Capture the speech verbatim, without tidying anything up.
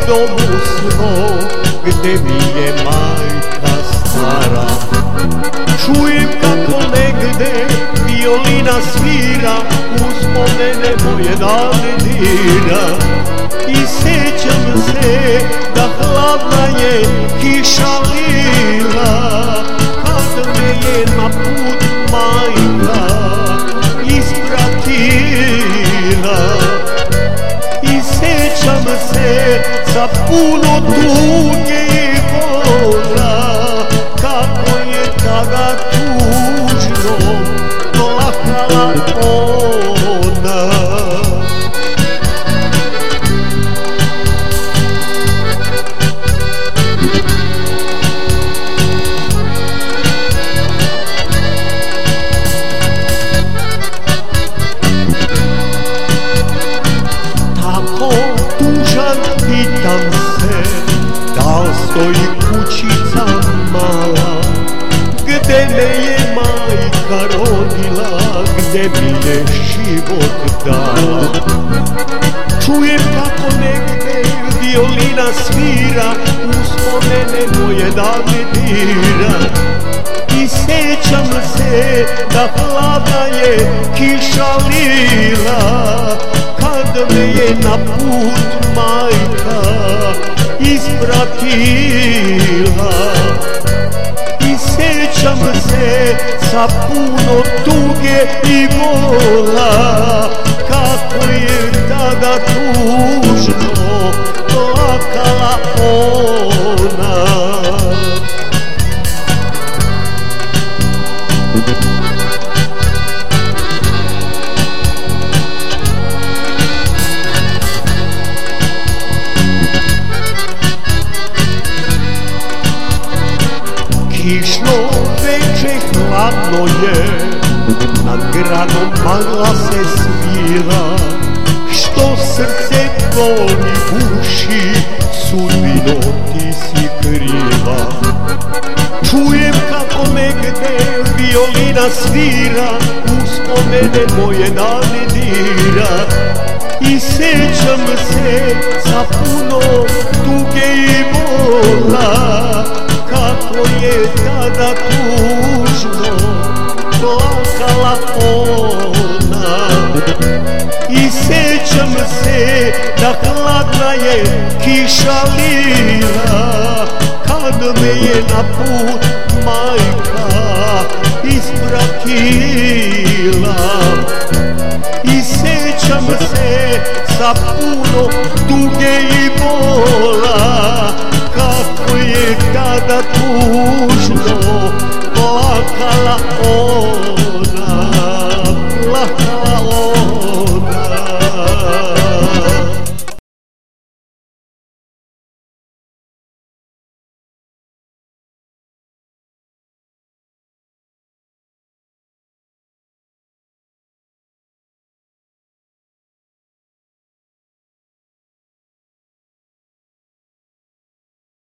domu svom, gde mi je majka stara. Čujem kako negde violina svira, uspomene moje dane dira. I sećam se da hladna je kiša lila, kad me je na put majka ispratila. I sećam se sa puno tuge i bola, kako je tada tužno plakala ona. Tako tužan pitam se, da li stoji kućica mala, gde me je majka rodila, gde mi je život dala. Čujem kako negde violina svira, uspomene moje dane dira. I sećam se da hladna je kiša lila, kad me je na put majka ispratila. I sećam se sa puno tuge i bola, kako je tada tužno plakala ona. Kišno veče hladno je, nad gradom magla se svira, što srce boli uši, sudbino ti si kriva. Čujem kako negde violina svira, uspomene moje dane dira. I sećam se sa puno tuge i bola, kako je tada tužno plakala ona. I sećam se da hladna je kiša lila, kad me je na put majka ispratila. I sećam se sa puno tuge i bola, kako je tada tužno plakala ona.